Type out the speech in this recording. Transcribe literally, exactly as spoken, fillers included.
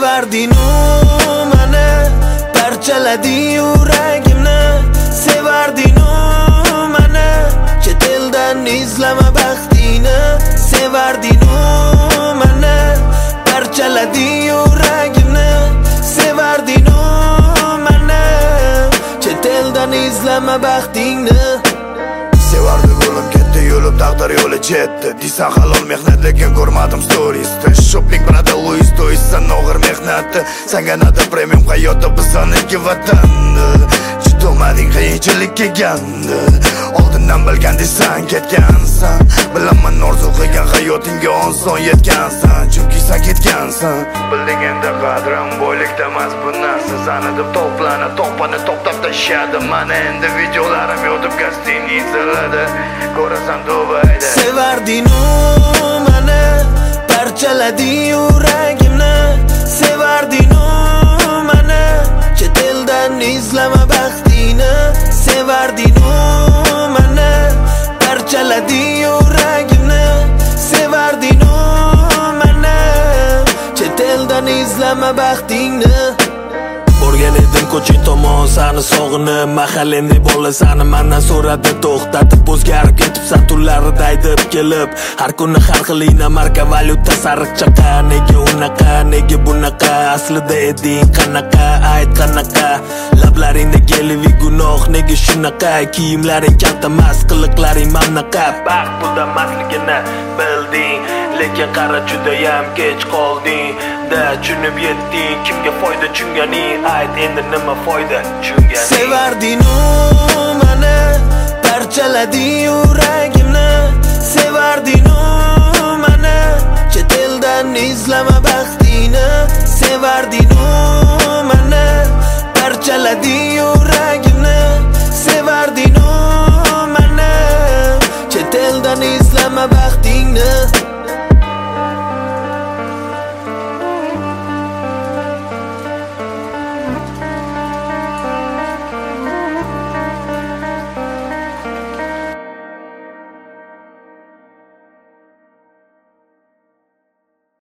Sevarding-u meni, parchalading yuragimni. Sevarding-u meni, chet eldan izlama baxtingni. Sevarding-u meni, parchalading yuragimni. Sevarding-u meni, chet eldan izlama baxtingni. Sevardi bo'lib ketdi yo'lib taqdir yo'li chetdi. Deysan halol mehnat lekin ko'rmadim storiesda. Shopping brada Louis Toyson og'ir mehnatdi. Sanga nada premium hayotda bizaniki vatanni. Chitomading qiyinchilik kelgandi. Oldindan bilgandaysan ketgansan. Bilaman orzu qilgan hayotingga oson yetgansan. Chunki sen ketgansan. Bilding endi qadrim boylikda emas bu narsa. Sani deb to'plana to'pani to'xtab tashladi. Mana endi videolarim yotib gasting izladi. Ko'rasan Dubayda. Sevarding-u meni, parchalading yuragimni. Sevarding-u meni, chet eldan izlama baxtingni. Sevarding-u meni, parchalading yuragimni. Sevarding-u meni, chet eldan izlama baxtingni. Borgan edim ko'cha tomon sani sog'inib, mahallemni bola sani mendan so'radi to'xtatib. O'zgarib ketibsan tunlarida aydib kelib, har kuni har xilina marka valyuta sariq chaqa. Nega unaqa, nega bunaqa, aslida eding qanaqa, ayt qanaqa. Lablaringda gelivi gunoh, nega shunaqa. Kiyimlaring kalta emas, qiliqlaring mamnaqa. Baxt budamasligini bilding, lekin qara judayam kech qolding. Da tushunib yetding, kimga foyda tushunganing, ayt endi nima foyda tushunganing. Sevarding-u meni, parchalading